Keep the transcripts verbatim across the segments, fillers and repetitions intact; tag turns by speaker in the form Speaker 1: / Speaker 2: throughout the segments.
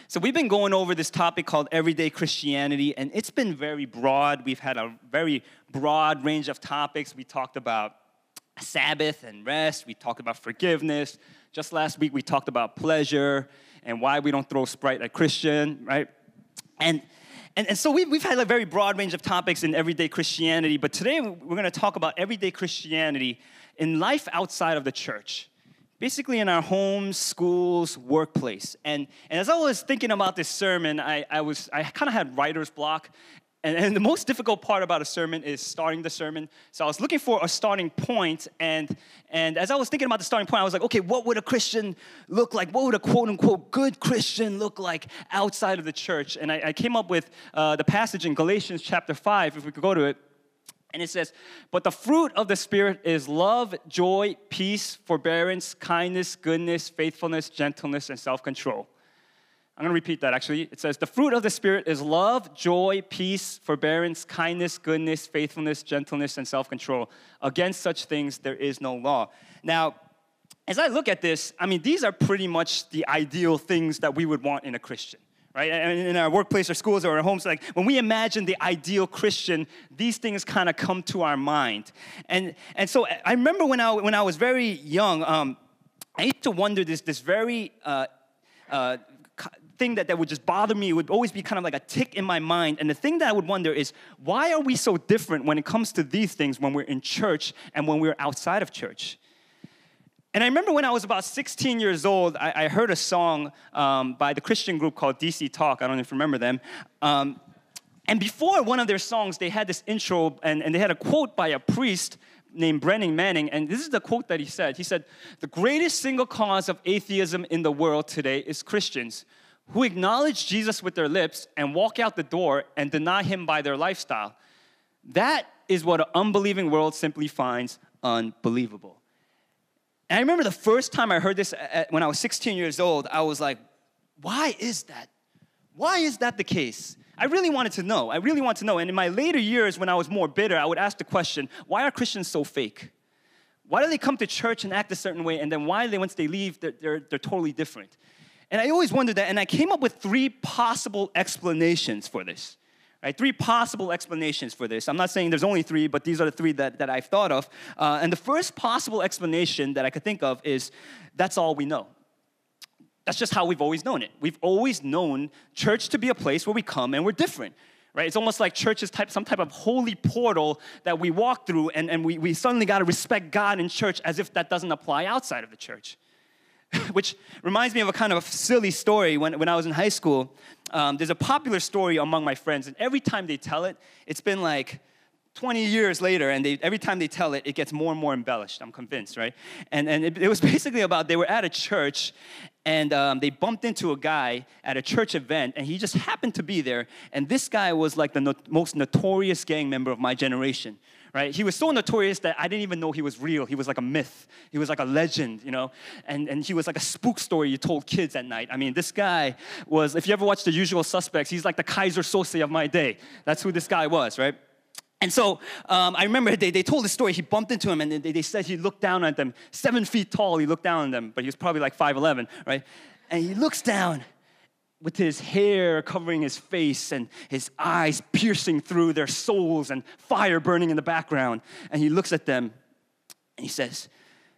Speaker 1: So we've been going over this topic called everyday Christianity, and it's been very broad. We've had a very broad range of topics. We talked about Sabbath and rest. We talked about forgiveness. Just last week, we talked about pleasure and why we don't throw Sprite at Christian, right? And and, and so we've, we've had a very broad range of topics in everyday Christianity, but today we're going to talk about everyday Christianity in life outside of the church. Basically in our homes, schools, workplace. And, and as I was thinking about this sermon, I, I was I kind of had writer's block. And, and the most difficult part about a sermon is starting the sermon. So I was looking for a starting point. And, and as I was thinking about the starting point, I was like, okay, what would a Christian look like? What would a quote-unquote good Christian look like outside of the church? And I, I came up with uh, the passage in Galatians chapter five, if we could go to it. And it says, but the fruit of the Spirit is love, joy, peace, forbearance, kindness, goodness, faithfulness, gentleness, and self-control. I'm going to repeat that, actually. It says, the fruit of the Spirit is love, joy, peace, forbearance, kindness, goodness, faithfulness, gentleness, and self-control. Against such things, there is no law. Now, as I look at this, I mean, these are pretty much the ideal things that we would want in a Christian. Right? And in our workplace or schools or our homes, like when we imagine the ideal Christian, these things kind of come to our mind. And and so I remember when I when I was very young, um, I used to wonder this this very uh, uh, thing that, that would just bother me. It would always be kind of like a tick in my mind. And the thing that I would wonder is, why are we so different when it comes to these things when we're in church and when we're outside of church? And I remember when I was about sixteen years old, I, I heard a song um, by the Christian group called D C Talk. I don't know if you remember them. Um, and before one of their songs, they had this intro, and, and they had a quote by a priest named Brennan Manning. And this is the quote that he said. He said, the greatest single cause of atheism in the world today is Christians who acknowledge Jesus with their lips and walk out the door and deny him by their lifestyle. That is what an unbelieving world simply finds unbelievable. And I remember the first time I heard this at, when I was sixteen years old, I was like, why is that? Why is that the case? I really wanted to know. I really wanted to know. And in my later years, when I was more bitter, I would ask the question, why are Christians so fake? Why do they come to church and act a certain way, and then why, they, once they leave, they're, they're, they're totally different? And I always wondered that, and I came up with three possible explanations for this. Right, three possible explanations for this. I'm not saying there's only three, but these are the three that, that I've thought of. Uh, and the first possible explanation that I could think of is, that's all we know. That's just how we've always known it. We've always known church to be a place where we come and we're different. Right? It's almost like church is type, some type of holy portal that we walk through, and, and we, we suddenly got to respect God in church as if that doesn't apply outside of the church. Which reminds me of a kind of silly story. When, when I was in high school, um, there's a popular story among my friends, and every time they tell it, it's been like twenty years later, and they, every time they tell it, it gets more and more embellished, I'm convinced, right? And, and it, it was basically about, they were at a church, and um, they bumped into a guy at a church event, and he just happened to be there, and this guy was like the no- most notorious gang member of my generation. Right? He was so notorious that I didn't even know he was real. He was like a myth. He was like a legend, you know? And, and he was like a spook story you told kids at night. I mean, this guy was, if you ever watched The Usual Suspects, he's like the Kaiser Sose of my day. That's who this guy was, right? And so um, I remember they, they told the story. He bumped into him, and they, they said he looked down at them. Seven feet tall, he looked down at them, but he was probably like five eleven, right? And he looks down, with his hair covering his face and his eyes piercing through their souls and fire burning in the background. And he looks at them and he says,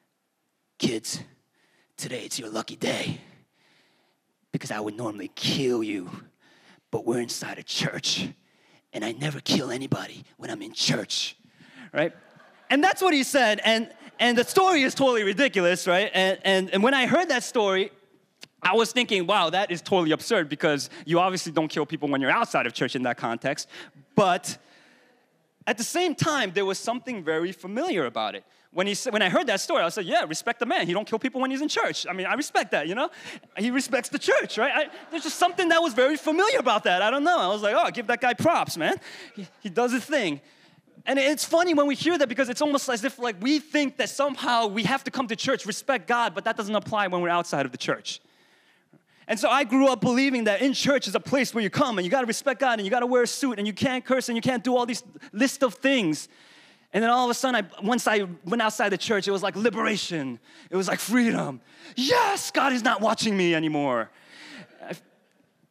Speaker 1: kids, today it's your lucky day because I would normally kill you, but we're inside a church and I never kill anybody when I'm in church, right? And that's what he said. And, and the story is totally ridiculous, right? And, and, and when I heard that story, I was thinking, wow, that is totally absurd because you obviously don't kill people when you're outside of church in that context. But at the same time, there was something very familiar about it. When he said, when I heard that story, I said, yeah, respect the man. He don't kill people when he's in church. I mean, I respect that, you know? He respects the church, right? I, there's just something that was very familiar about that. I don't know. I was like, oh, give that guy props, man. He, he does his thing. And it's funny when we hear that because it's almost as if like we think that somehow we have to come to church, respect God, but that doesn't apply when we're outside of the church. And so I grew up believing that in church is a place where you come and you got to respect God and you got to wear a suit and you can't curse and you can't do all these list of things. And then all of a sudden, I, once I went outside the church, it was like liberation. It was like freedom. Yes, God is not watching me anymore.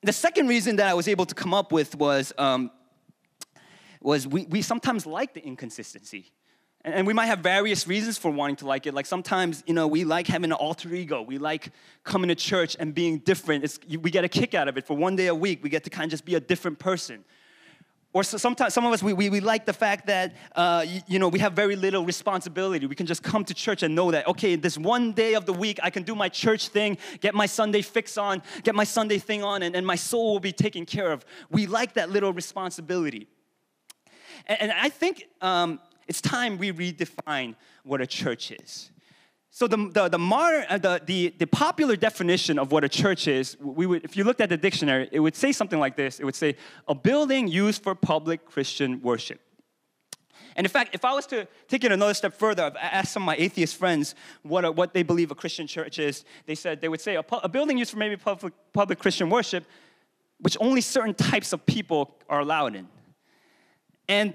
Speaker 1: the second reason that I was able to come up with was, um, was we, we sometimes like the inconsistency. And, and we might have various reasons for wanting to like it. Like sometimes, you know, we like having an alter ego. We like coming to church and being different. It's, we get a kick out of it. For one day a week, we get to kind of just be a different person. Or so sometimes, some of us, we, we, we like the fact that, uh, you, you know, we have very little responsibility. We can just come to church and know that, okay, this one day of the week, I can do my church thing, get my Sunday fix on, get my Sunday thing on, and, and my soul will be taken care of. We like that little responsibility. And, and I think um, it's time we redefine what a church is. So the the the, modern, uh, the the the popular definition of what a church is, we would, if you looked at the dictionary, it would say something like this. It would say a building used for public Christian worship. And in fact, if I was to take it another step further, I've asked some of my atheist friends what a, what they believe a Christian church is. They said they would say a, pu- a building used for maybe public public Christian worship, which only certain types of people are allowed in. And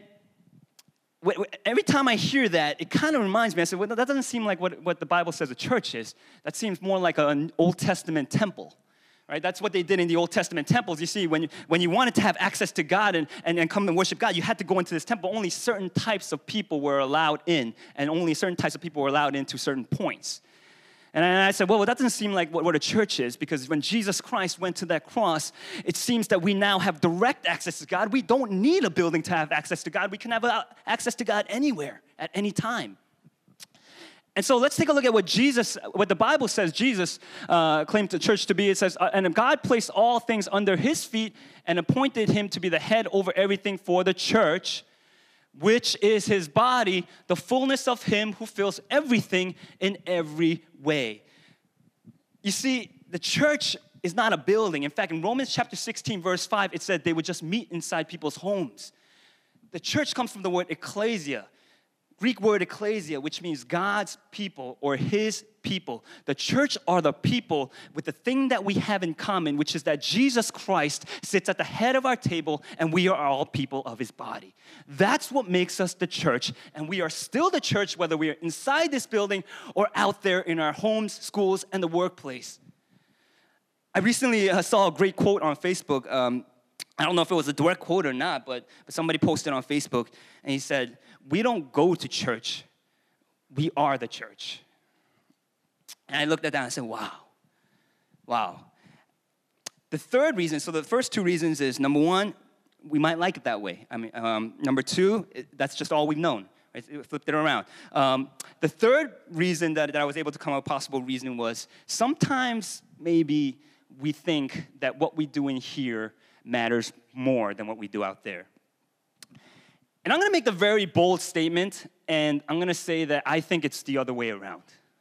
Speaker 1: every time I hear that, it kind of reminds me, I said, well, that doesn't seem like what, what the Bible says a church is. That seems more like an Old Testament temple, right? That's what they did in the Old Testament temples. You see, when you, when you wanted to have access to God and, and, and come and worship God, you had to go into this temple. Only certain types of people were allowed in, and only certain types of people were allowed into certain points. And I said, well, that doesn't seem like what, what a church is, because when Jesus Christ went to that cross, it seems that we now have direct access to God. We don't need a building to have access to God. We can have access to God anywhere, at any time. And so let's take a look at what Jesus, what the Bible says Jesus uh, claimed the church to be. It says, and God placed all things under his feet and appointed him to be the head over everything for the church, which is his body, the fullness of him who fills everything in every way. You see, the church is not a building. In fact, in Romans chapter sixteen, verse five, it said they would just meet inside people's homes. The church comes from the word ecclesia, Greek word ecclesia, which means God's people or his people. The church are the people with the thing that we have in common, which is that Jesus Christ sits at the head of our table and we are all people of his body. That's what makes us the church, and we are still the church whether we are inside this building or out there in our homes, schools, and the workplace. I recently uh, saw a great quote on Facebook. Um, I don't know if it was a direct quote or not, but, but somebody posted on Facebook, and he said, "We don't go to church, we are the church." And I looked at that and I said, wow, wow. The third reason, so the first two reasons is, number one, we might like it that way. I mean, um, number two, it, that's just all we've known. Right? It flipped it around. Um, the third reason that, that I was able to come up with a possible reason was sometimes maybe we think that what we do in here matters more than what we do out there. And I'm going to make the very bold statement, and I'm going to say that I think it's the other way around.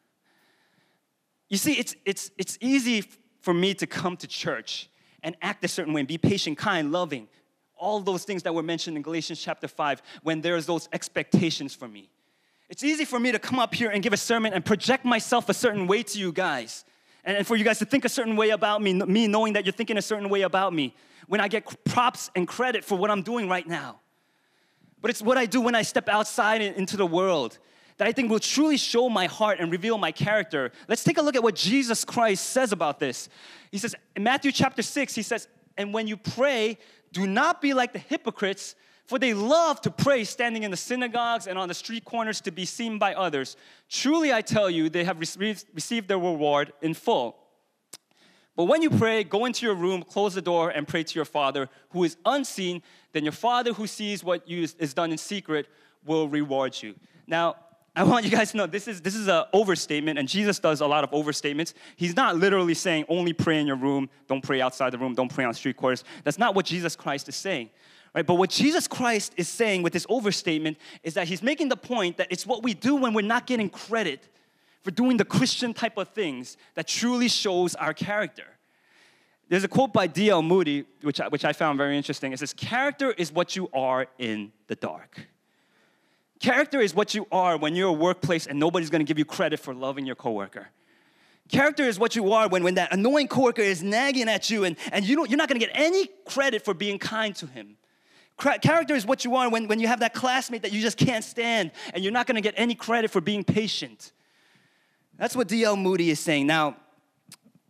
Speaker 1: You see, it's, it's, it's easy for me to come to church and act a certain way and be patient, kind, loving, all those things that were mentioned in Galatians chapter five when there's those expectations for me. It's easy for me to come up here and give a sermon and project myself a certain way to you guys, and, and for you guys to think a certain way about me, me knowing that you're thinking a certain way about me, when I get props and credit for what I'm doing right now. But it's what I do when I step outside into the world that I think will truly show my heart and reveal my character. Let's take a look at what Jesus Christ says about this. He says, in Matthew chapter six, he says, "And when you pray, do not be like the hypocrites, for they love to pray standing in the synagogues and on the street corners to be seen by others. Truly I tell you, they have received, received their reward in full. But when you pray, go into your room, close the door, and pray to your Father who is unseen. Then your Father who sees what you is, is done in secret will reward you." Now, I want you guys to know this is this is an overstatement, and Jesus does a lot of overstatements. He's not literally saying only pray in your room, don't pray outside the room, don't pray on street corners. That's not what Jesus Christ is saying. Right? But what Jesus Christ is saying with this overstatement is that he's making the point that it's what we do when we're not getting credit for doing the Christian type of things that truly shows our character. There's a quote by D L Moody, which I, which I found very interesting. It says, "Character is what you are in the dark." Character is what you are when you're a workplace and nobody's going to give you credit for loving your coworker. Character is what you are when, when that annoying coworker is nagging at you and, and you don't, you're not going to get any credit for being kind to him. Character is what you are when, when you have that classmate that you just can't stand and you're not going to get any credit for being patient. That's what D L Moody is saying. Now,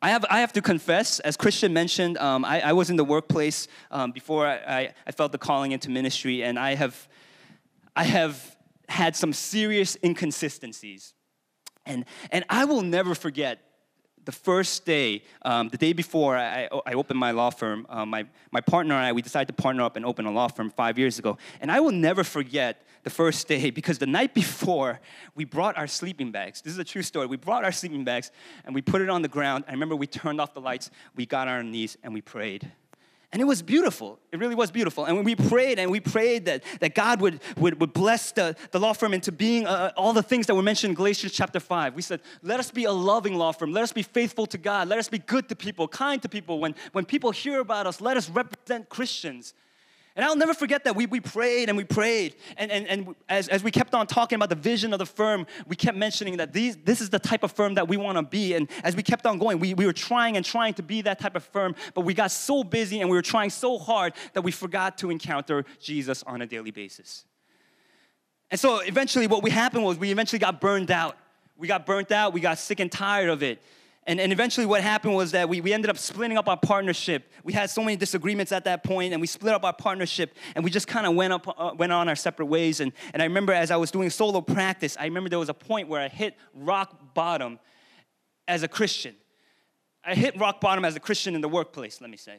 Speaker 1: I have, I have to confess, as Christian mentioned, um, I, I was in the workplace um, before I, I, I felt the calling into ministry, and I have, I have had some serious inconsistencies. And, and I will never forget the first day, um, the day before I, I opened my law firm. Uh, my, my partner and I, we decided to partner up and open a law firm five years ago. And I will never forget the first day, because the night before, we brought our sleeping bags. This is a true story. We brought our sleeping bags, and we put it on the ground. I remember we turned off the lights, we got on our knees, and we prayed. And it was beautiful. It really was beautiful. And when we prayed, and we prayed that, that God would, would, would bless the, the law firm into being uh, all the things that were mentioned in Galatians chapter five. We said, let us be a loving law firm. Let us be faithful to God. Let us be good to people, kind to people. When, when people hear about us, let us represent Christians. And I'll never forget that we, we prayed and we prayed. And, and, and as, as we kept on talking about the vision of the firm, we kept mentioning that these, this is the type of firm that we want to be. And as we kept on going, we, we were trying and trying to be that type of firm, but we got so busy and we were trying so hard that we forgot to encounter Jesus on a daily basis. And so eventually what we happened was we eventually got burned out. We got burnt out. We got sick and tired of it. And, and eventually what happened was that we, we ended up splitting up our partnership. We had so many disagreements at that point, and we split up our partnership, and we just kind of went up, uh, went on our separate ways. And, and I remember as I was doing solo practice, I remember there was a point where I hit rock bottom as a Christian. I hit rock bottom as a Christian in the workplace, let me say.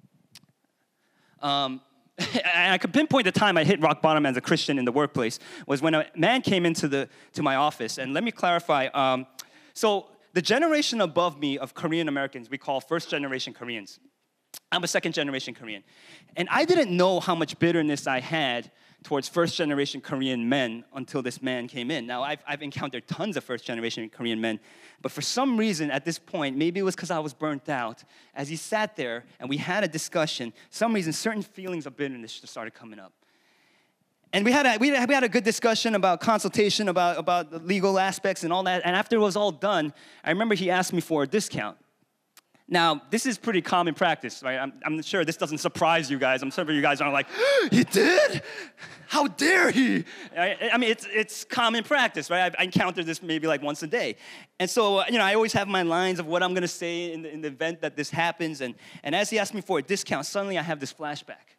Speaker 1: Um, and I could pinpoint the time I hit rock bottom as a Christian in the workplace was when a man came into the to my office. And let me clarify. Um, so the generation above me of Korean Americans, we call first generation Koreans. I'm a second generation Korean. And I didn't know how much bitterness I had towards first generation Korean men until this man came in. Now, I've, I've encountered tons of first generation Korean men, but for some reason at this point, maybe it was because I was burnt out, as he sat there and we had a discussion, some reason certain feelings of bitterness just started coming up. And we had, a, we, had, we had a good discussion about consultation, about, about the legal aspects and all that. And after it was all done, I remember he asked me for a discount. Now, this is pretty common practice, right? I'm, I'm sure this doesn't surprise you guys. I'm sure you guys aren't like, he did? How dare he? I, I mean, it's, it's common practice, right? I've, I encounter this maybe like once a day. And so, you know, I always have my lines of what I'm going to say in the, in the event that this happens. And, and as he asked me for a discount, suddenly I have this flashback.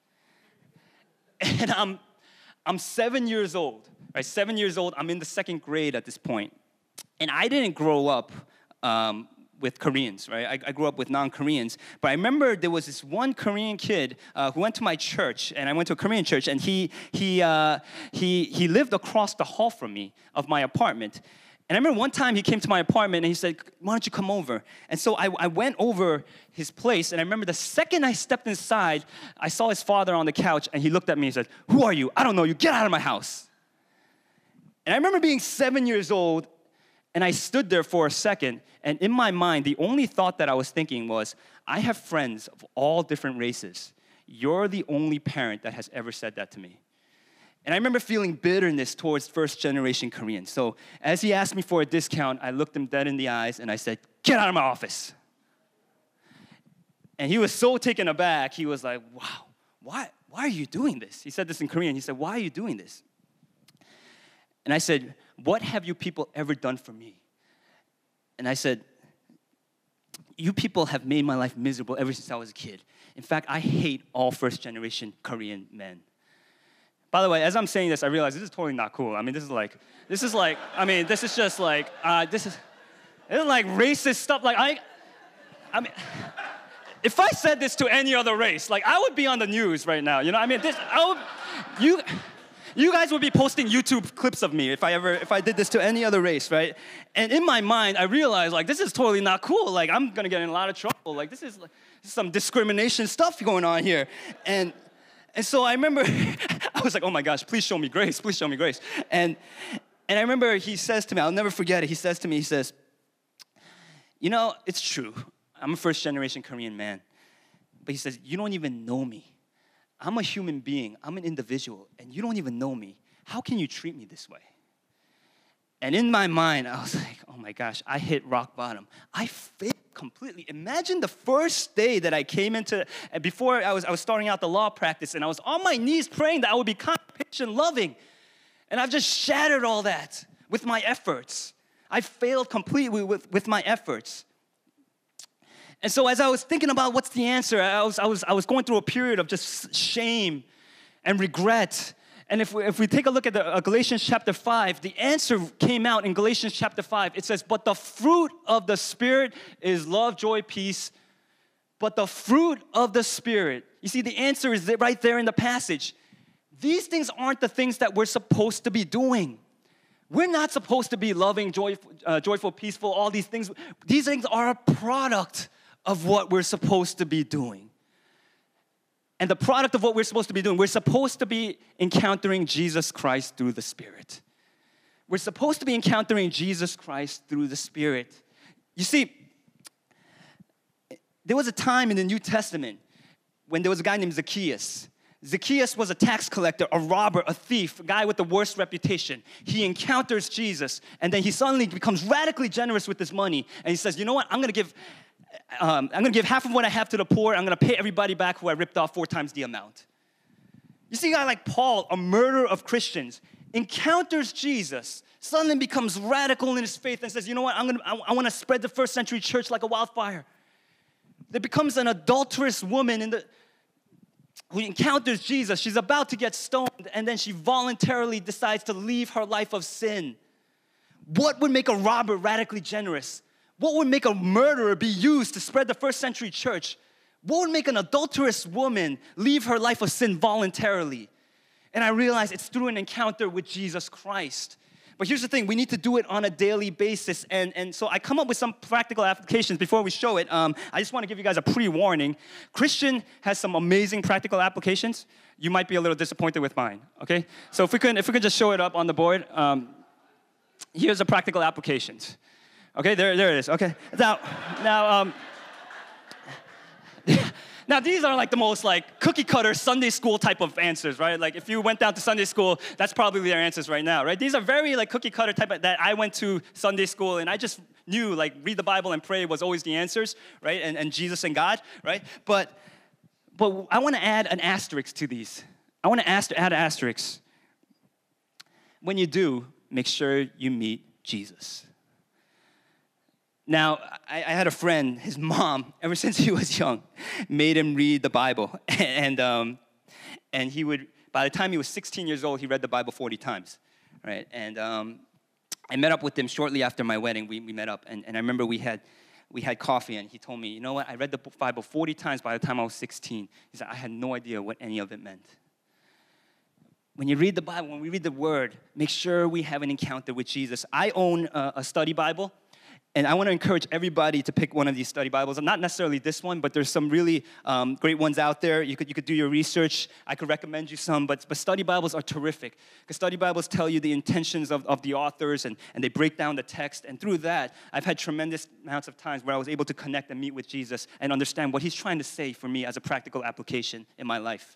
Speaker 1: And I'm... I'm seven years old, right? Seven years old. I'm in the second grade at this point. And I didn't grow up um, with Koreans, right? I, I grew up with non-Koreans. But I remember there was this one Korean kid uh, who went to my church, and I went to a Korean church, and he, he, uh, he, he lived across the hall from me of my apartment. And I remember one time he came to my apartment and he said, why don't you come over? And so I, I went over his place, and I remember the second I stepped inside, I saw his father on the couch, and he looked at me and said, who are you? I don't know you. Get out of my house. And I remember being seven years old, and I stood there for a second, and in my mind, the only thought that I was thinking was, I have friends of all different races. You're the only parent that has ever said that to me. And I remember feeling bitterness towards first-generation Koreans. So as he asked me for a discount, I looked him dead in the eyes, and I said, get out of my office. And he was so taken aback. He was like, wow, why, why are you doing this? He said this in Korean. He said, why are you doing this? And I said, what have you people ever done for me? And I said, you people have made my life miserable ever since I was a kid. In fact, I hate all first-generation Korean men. By the way, as I'm saying this, I realize this is totally not cool. I mean, this is like, this is like, I mean, this is just like, uh, this is, this is like racist stuff. Like, I, I mean, if I said this to any other race, like, I would be on the news right now. You know, I mean, this, I would, you, you guys would be posting YouTube clips of me if I ever, if I did this to any other race, right? And in my mind, I realized, like, this is totally not cool. Like, I'm gonna get in a lot of trouble. Like, this is, like, this is some discrimination stuff going on here. And, and so I remember, I was like, oh my gosh, please show me grace, please show me grace. And, and I remember he says to me, I'll never forget it, he says to me, he says, you know, it's true, I'm a first generation Korean man. But he says, you don't even know me. I'm a human being, I'm an individual, and you don't even know me. How can you treat me this way? And in my mind, I was like, oh my gosh, I hit rock bottom. I failed completely. Imagine the first day that I came into, before I was, I was starting out the law practice, and I was on my knees praying that I would be kind, patient, loving. And I've just shattered all that with my efforts. I failed completely with, with my efforts. And so as I was thinking about what's the answer, I was, I was, I was going through a period of just shame and regret. And if we, if we take a look at the, uh, Galatians chapter five, the answer came out in Galatians chapter five. It says, but the fruit of the Spirit is love, joy, peace. But the fruit of the Spirit, you see, the answer is right there in the passage. These things aren't the things that we're supposed to be doing. We're not supposed to be loving, joyful, uh, joyful, peaceful, all these things. These things are a product of what we're supposed to be doing. And the product of what we're supposed to be doing, we're supposed to be encountering Jesus Christ through the Spirit. We're supposed to be encountering Jesus Christ through the Spirit. You see, there was a time in the New Testament when there was a guy named Zacchaeus. Zacchaeus was a tax collector, a robber, a thief, a guy with the worst reputation. He encounters Jesus, and then he suddenly becomes radically generous with his money. And he says, you know what, I'm going to give um, I'm going to give half of what I have to the poor. I'm going to pay everybody back who I ripped off four times the amount. You see a guy like Paul, a murderer of Christians, encounters Jesus, suddenly becomes radical in his faith and says, you know what, I'm gonna, I, I want to spread the first century church like a wildfire. There becomes an adulterous woman in the, who encounters Jesus. She's about to get stoned, and then she voluntarily decides to leave her life of sin. What would make a robber radically generous? What would make a murderer be used to spread the first century church? What would make an adulterous woman leave her life of sin voluntarily? And I realized it's through an encounter with Jesus Christ. But here's the thing, we need to do it on a daily basis. And, and so I come up with some practical applications before we show it. Um, I just want to give you guys a pre-warning. Christian has some amazing practical applications. You might be a little disappointed with mine, okay? So if we can, if we can just show it up on the board. Um, here's the practical applications. Okay, there, there it is, okay. Now, now, um, Now, these are like the most like cookie cutter Sunday school type of answers, right? Like if you went down to Sunday school, that's probably their answers right now, right? These are very like cookie cutter type of, that I went to Sunday school and I just knew like read the Bible and pray was always the answers, right? And, and Jesus and God, right? But, but I want to add an asterisk to these. I want to add an asterisk. When you do, make sure you meet Jesus. Now, I, I had a friend, his mom, ever since he was young, made him read the Bible. And, um, and he would, by the time he was sixteen years old, he read the Bible forty times, right? And um, I met up with him shortly after my wedding. We, we met up, and, and I remember we had, we had coffee, and he told me, you know what, I read the Bible forty times by the time I was sixteen. He said, I had no idea what any of it meant. When you read the Bible, when we read the Word, make sure we have an encounter with Jesus. I own a, a study Bible. And I want to encourage everybody to pick one of these study Bibles. Not necessarily this one, but there's some really um, great ones out there. You could, you could do your research. I could recommend you some, but, but study Bibles are terrific. Because study Bibles tell you the intentions of, of the authors, and, and they break down the text. And through that, I've had tremendous amounts of times where I was able to connect and meet with Jesus and understand what he's trying to say for me as a practical application in my life.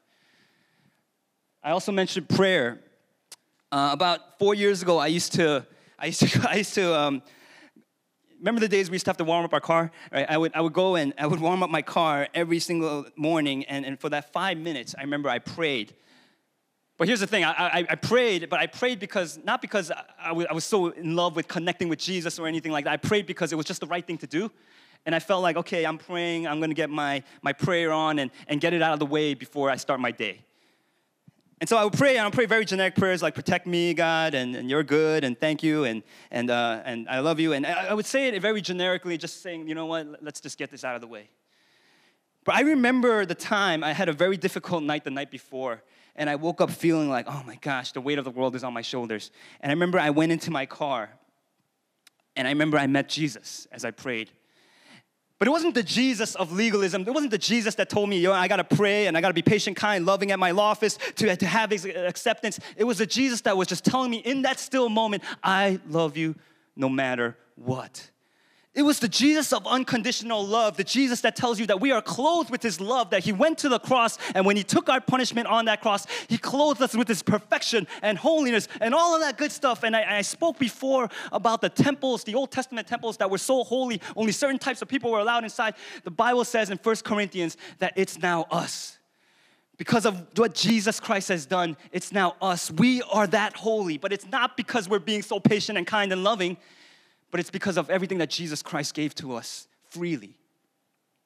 Speaker 1: I also mentioned prayer. Uh, about four years ago, I used to, I used to, I used to, um, remember the days we used to have to warm up our car? Right? I would I would go and I would warm up my car every single morning, and, and for that five minutes, I remember I prayed. But here's the thing, I, I, I prayed, but I prayed because, not because I, I, was, I was so in love with connecting with Jesus or anything like that. I prayed because it was just the right thing to do. And I felt like, okay, I'm praying, I'm gonna get my, my prayer on and, and get it out of the way before I start my day. And so I would pray, and I would pray very generic prayers like, protect me, God, and, and you're good, and thank you, and and uh, and I love you. And I, I would say it very generically, just saying, you know what, let's just get this out of the way. But I remember the time I had a very difficult night the night before, and I woke up feeling like, oh my gosh, the weight of the world is on my shoulders. And I remember I went into my car, and I remember I met Jesus as I prayed. But it wasn't the Jesus of legalism. It wasn't the Jesus that told me, yo, I got to pray and I got to be patient, kind, loving at my law office to, to have his acceptance. It was the Jesus that was just telling me in that still moment, I love you no matter what. It was the Jesus of unconditional love, the Jesus that tells you that we are clothed with his love, that he went to the cross, and when he took our punishment on that cross, he clothed us with his perfection and holiness and all of that good stuff. And I, I spoke before about the temples, the Old Testament temples that were so holy, only certain types of people were allowed inside. The Bible says in First Corinthians that it's now us. Because of what Jesus Christ has done, it's now us. We are that holy, but it's not because we're being so patient and kind and loving, but it's because of everything that Jesus Christ gave to us freely.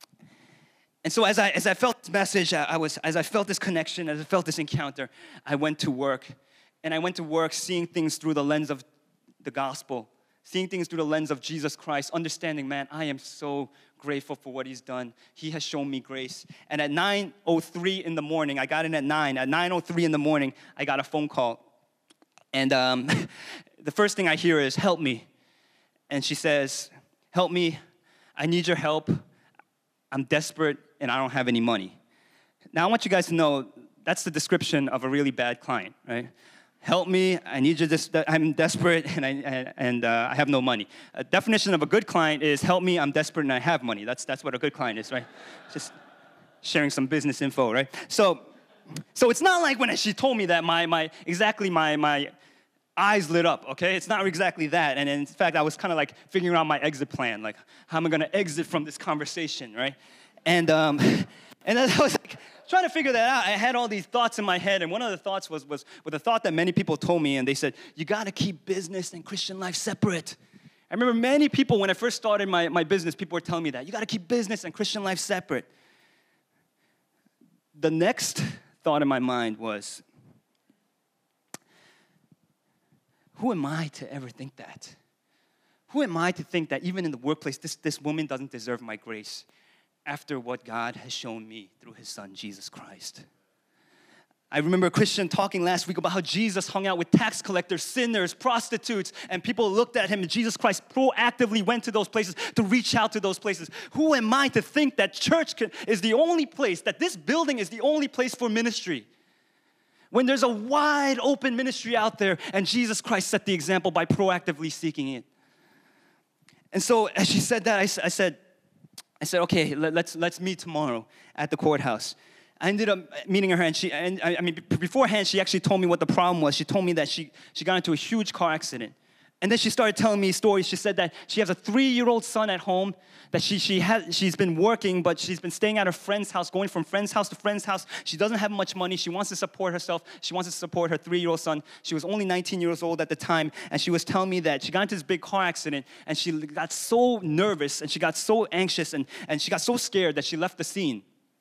Speaker 1: And so as I, as I felt this message, I, I was, as I felt this connection, as I felt this encounter, I went to work. And I went to work seeing things through the lens of the gospel, seeing things through the lens of Jesus Christ, understanding, man, I am so grateful for what he's done. He has shown me grace. And at nine oh three in the morning, I got in at nine. At nine oh three in the morning, I got a phone call. And um, the first thing I hear is, help me. And she says, help me. I need your help. I'm desperate, and I don't have any money. Now, I want you guys to know that's the description of a really bad client, right? Help me, I need you, this, I'm desperate, and, I, and uh, I have no money. A definition of a good client is, help me, I'm desperate, and I have money. That's, that's what a good client is, right? Just sharing some business info, right? So, so it's not like when she told me that, my, my exactly my, my eyes lit up, okay? It's not exactly that. And in fact, I was kind of like figuring out my exit plan, like, how am I going to exit from this conversation, right? And, um, and I was like, trying to figure that out, I had all these thoughts in my head, and one of the thoughts was, was, was the thought that many people told me, and they said, you gotta keep business and Christian life separate. I remember many people, when I first started my, my business, people were telling me that, you gotta keep business and Christian life separate. The next thought in my mind was, who am I to ever think that? Who am I to think that even in the workplace, this, this woman doesn't deserve my grace? After what God has shown me through his son, Jesus Christ. I remember a Christian talking last week about how Jesus hung out with tax collectors, sinners, prostitutes, and people looked at him, and Jesus Christ proactively went to those places to reach out to those places. Who am I to think that church can, is the only place, that this building is the only place for ministry? When there's a wide open ministry out there, and Jesus Christ set the example by proactively seeking it. And so as she said that, I, I said, I said, okay, let's let's meet tomorrow at the courthouse. I ended up meeting her, and she, and I mean, beforehand, she actually told me what the problem was. She told me that she, she got into a huge car accident. And then she started telling me stories. She said that she has a three-year-old son at home, that she, she has, she's been working, but she's been staying at her friend's house, going from friend's house to friend's house. She doesn't have much money. She wants to support herself. She wants to support her three-year-old son. She was only nineteen years old at the time, and she was telling me that she got into this big car accident, and she got so nervous, and she got so anxious, and, and she got so scared that she left the scene.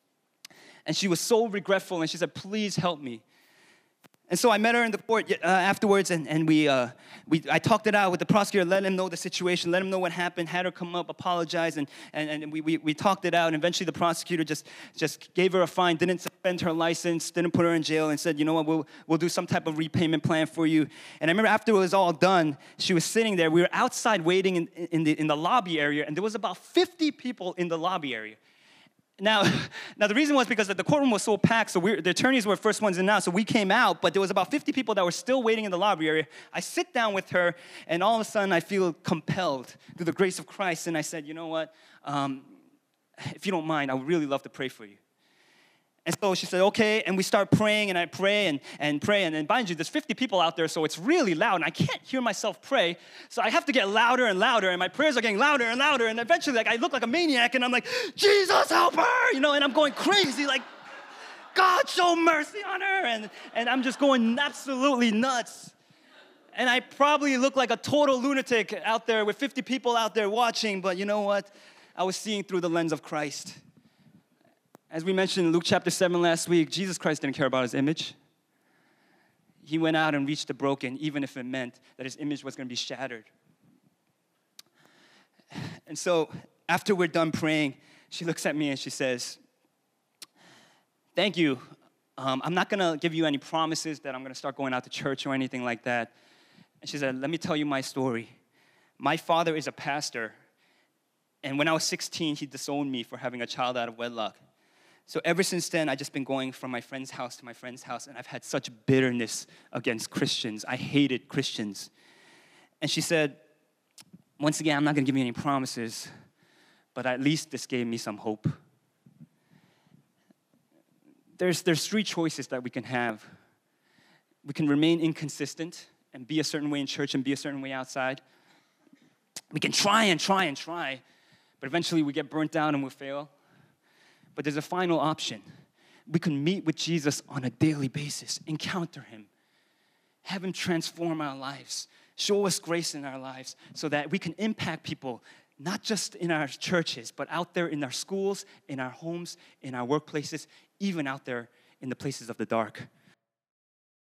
Speaker 1: And she was so regretful, and she said, please help me. And so I met her in the court uh, afterwards, and, and we, uh, we, I talked it out with the prosecutor, let him know the situation, let him know what happened, had her come up, apologize, and, and, and we, we, we talked it out, and eventually the prosecutor just, just gave her a fine, didn't suspend her license, didn't put her in jail, and said, you know what, we'll, we'll do some type of repayment plan for you. And I remember after it was all done, she was sitting there, we were outside waiting in, in, the, in the lobby area, and there was about fifty people in the lobby area. Now, now, the reason was because the courtroom was so packed, so we, the attorneys were the first ones in now, so we came out, but there was about fifty people that were still waiting in the lobby area. I sit down with her, and all of a sudden, I feel compelled through the grace of Christ, and I said, you know what, um, if you don't mind, I would really love to pray for you. And so she said, okay, and we start praying, and I pray and, and pray, and then mind you, there's fifty people out there, so it's really loud, and I can't hear myself pray, so I have to get louder and louder, and my prayers are getting louder and louder, and eventually, like, I look like a maniac, and I'm like, Jesus, help her, you know, and I'm going crazy, like, God, show mercy on her, and, and I'm just going absolutely nuts. And I probably look like a total lunatic out there with fifty people out there watching, but you know what? I was seeing through the lens of Christ. As we mentioned in Luke chapter seven last week, Jesus Christ didn't care about his image. He went out and reached the broken, even if it meant that his image was going to be shattered. And so after we're done praying, she looks at me and she says, thank you. Um, I'm not going to give you any promises that I'm going to start going out to church or anything like that. And she said, let me tell you my story. My father is a pastor, and when I was sixteen, he disowned me for having a child out of wedlock. So ever since then, I've just been going from my friend's house to my friend's house, and I've had such bitterness against Christians. I hated Christians. And she said, once again, I'm not going to give you any promises, but at least this gave me some hope. There's, there's three choices that we can have. We can remain inconsistent and be a certain way in church and be a certain way outside. We can try and try and try, but eventually we get burnt out and we fail. But there's a final option. We can meet with Jesus on a daily basis, encounter him, have him transform our lives, show us grace in our lives so that we can impact people not just in our churches, but out there in our schools, in our homes, in our workplaces, even out there in the places of the dark.